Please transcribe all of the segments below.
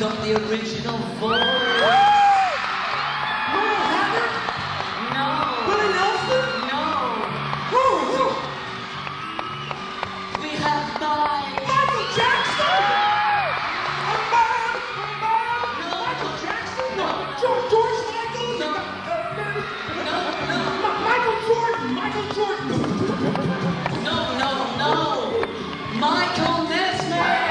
got the original voice. Merle Haggard? No. Willie Nelson? No. Who? We have Michael Jackson? Michael Jackson? No. George Michael? No. Michael Jordan? No. Michael Nesmith.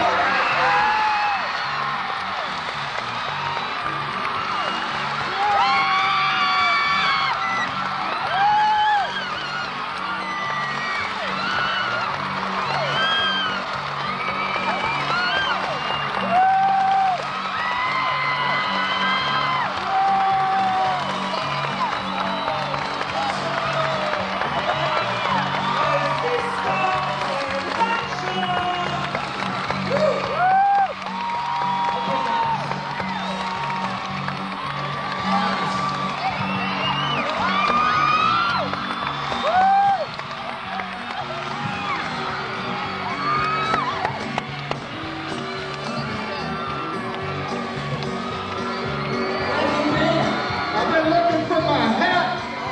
I've been looking for my hat.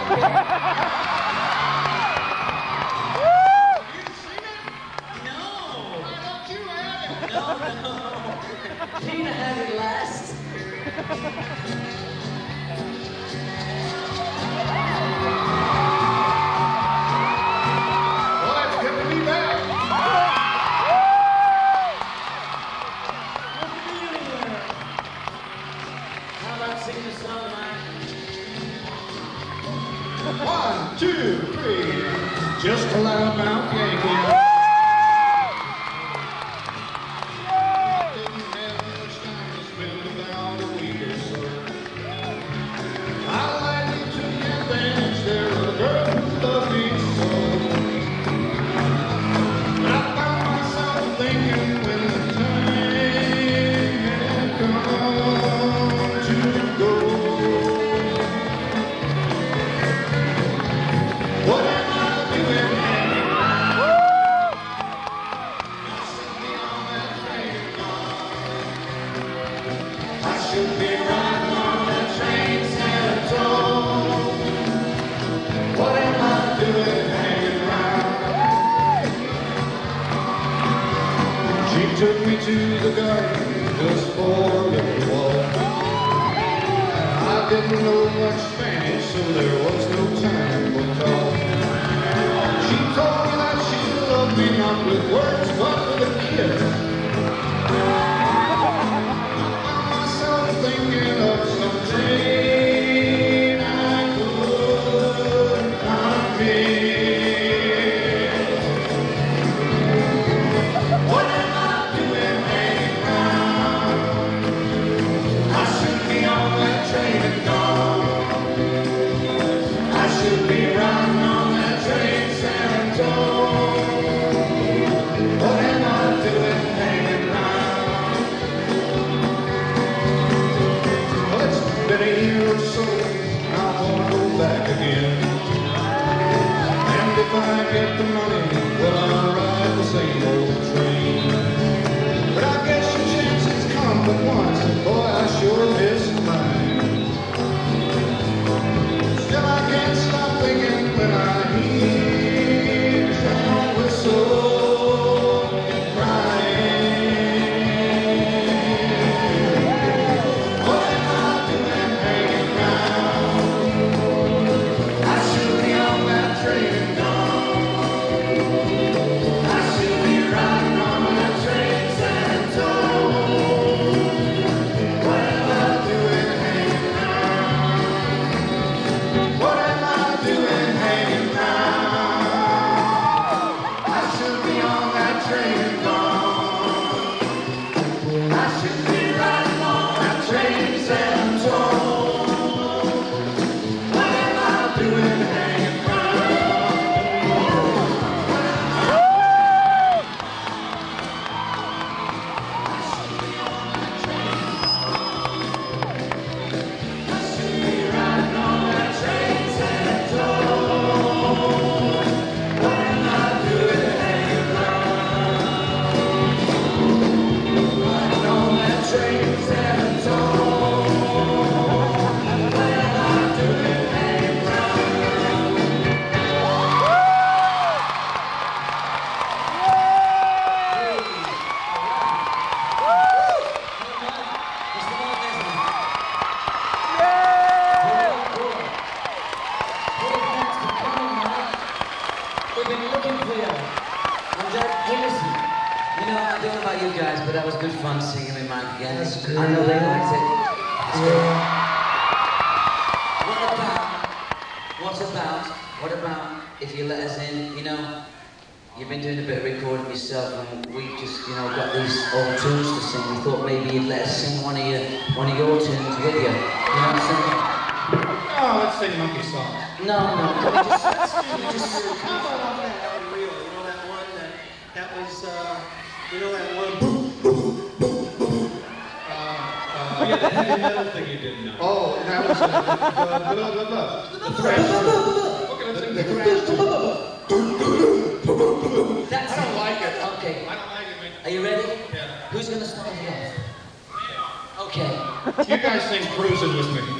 You seen it? No. Why don't you have it? No. Tina had it last. Well, it's good to be back. How about singing a song, Mike? 1, 2, 3. Just a loudmouth Yankee. Didn't have much time to spend, about a week or so. I likely took advantage there of a girl who loved me so. But I found myself thinking when the time had come to go. What am I doing hanging around? Send me on that train gone. I should be riding on that train San Antonio. What am I doing hanging around? She took me to the garden just for a little walk. I didn't know much Spanish, so there was no time for talk. She told me that she loved me not with words, but with a kiss. I found myself thinking of some train I could not miss. What am I doing hanging around? I should be on that train and gone. I should be riding on that train San Antonio. What am I doing hanging around? Well, it's been a year or so, I want to go back again. And if I get the money, well, I'll ride the same old train. But I guess your chances come but once, and boy, I sure miss mine. Still, I can't stop thinking when I hear that whistle crying. What am I doing hanging around? I should be on that train and gone. You know, I don't know about you guys, but that was good fun singing with Mike again. That's good. I know they liked it. That's good. What about if you let us in, you know, you've been doing a bit of recording yourself and we just, you know, got these old tunes to sing. We thought maybe you'd let us sing one of your tunes with you. You know what I'm saying? Oh, let's sing monkey songs. No. Can we just How about off that Ellen Reel? You know that one that was, you know that one? Oh, yeah, that heavy metal thing you didn't know. Oh, that was the thrash. Okay, let's sing the thrash tune. That's I don't like it. Okay. I don't like it, man. Are you ready? Yeah. Who's gonna start it off? Okay. You guys sing Cruising with me.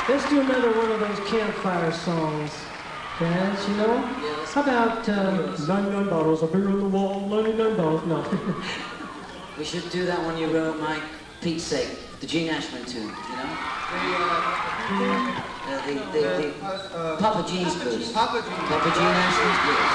Let's do another one of those campfire songs, guys, you know? How about 99 bottles of beer on the wall, 99 bottles? No. We should do that one you wrote, Mike, Pete's sake. The Gene Ashman tune, you know? The Papa Gene's blues. Papa Gene. Papa Gene Ashman's blues.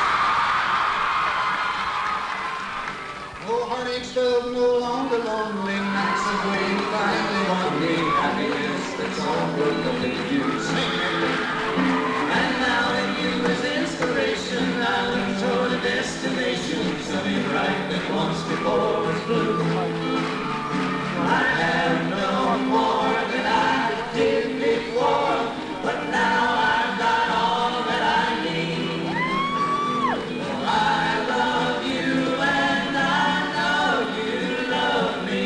No heartache stove, no longer lonely nights of waiting, finally one day happiness, that's all we're looking to do. And now in you is inspiration, now we're toward a destination, sunny bright that once before was blue. I have no more than I did before, but now I've got all that I need. I love you and I know you love me.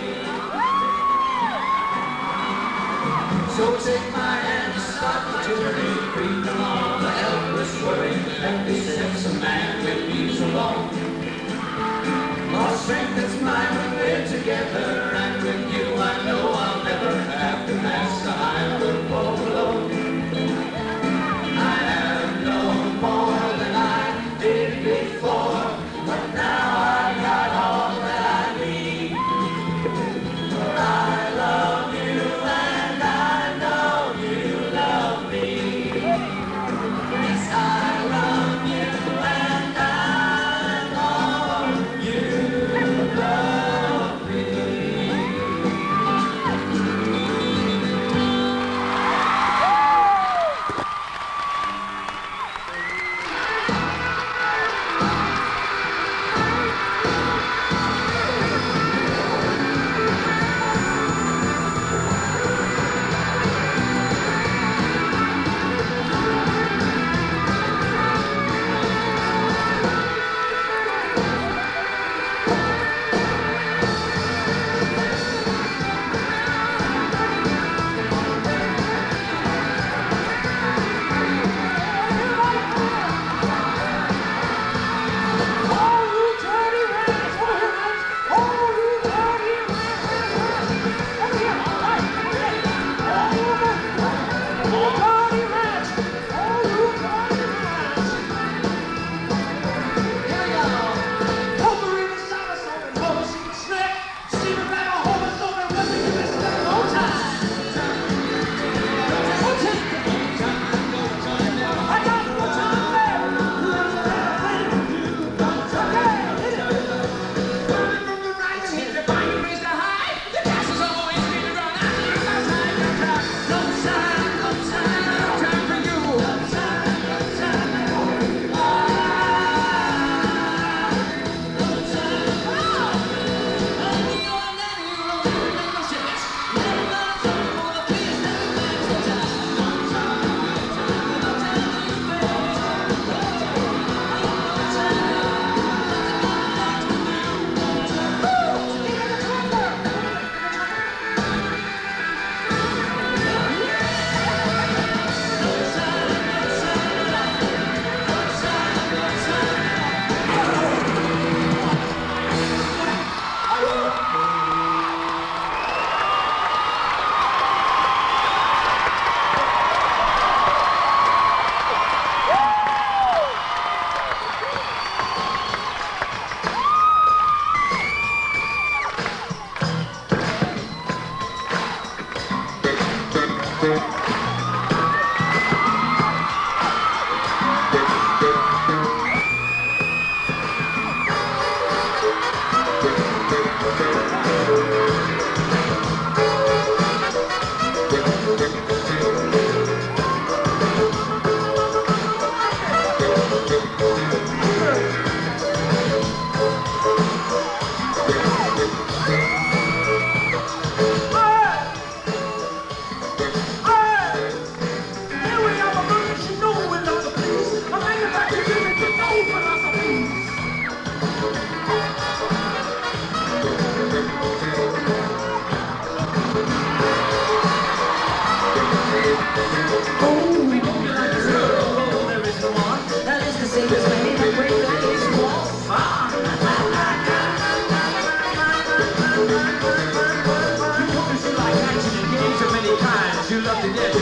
So take my hand and start the journey, free from all the helpless worry, and be sense of man when he's alone. All strength is mine when we're together, and with you I know I'll never have to ask the high or fall below. I have no more than I did before, but now I've got all that I need. I love you and I know you love me.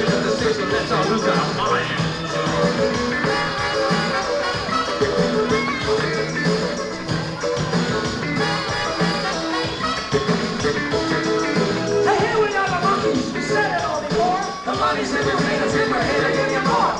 We love the stage, so let's all lose our minds. Hey, here we are, the monkeys. We said it all before. The money's in your hands, and we're here to give you more.